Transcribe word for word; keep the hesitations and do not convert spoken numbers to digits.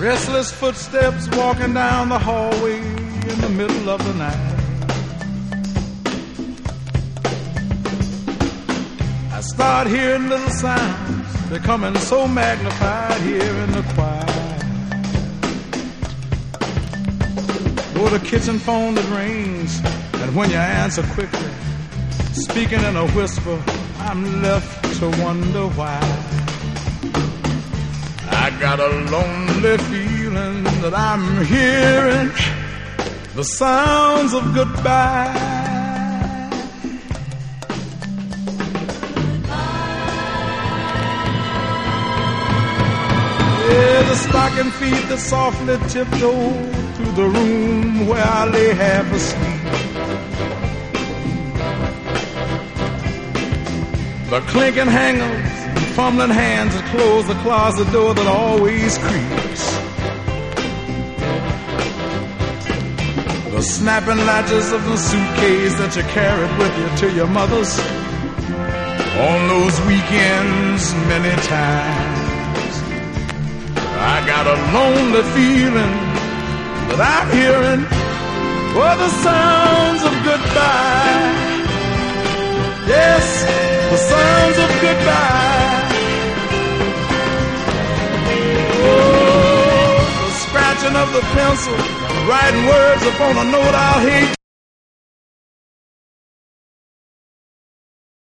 Restless footsteps walking down the hallway in the middle of the night. I start hearing little sounds becoming so magnified here in the quiet. Oh, the kitchen phone that rings, and when you answer quickly, speaking in a whisper, I'm left to wonder why. I got a lonely feeling that I'm hearing the sounds of goodbye. Yeah, the stocking feet that softly tiptoe through the room where I lay half asleep. The clinking hangers, fumbling hands that close the closet door that always creaks. The snapping latches of the suitcase that you carried with you to your mother's on those weekends many times. I got a lonely feeling that I'm hearing oh, the sounds of goodbye. Yes, the sounds of goodbye. Oh, the scratching of the pencil, writing words upon a note I'll hate.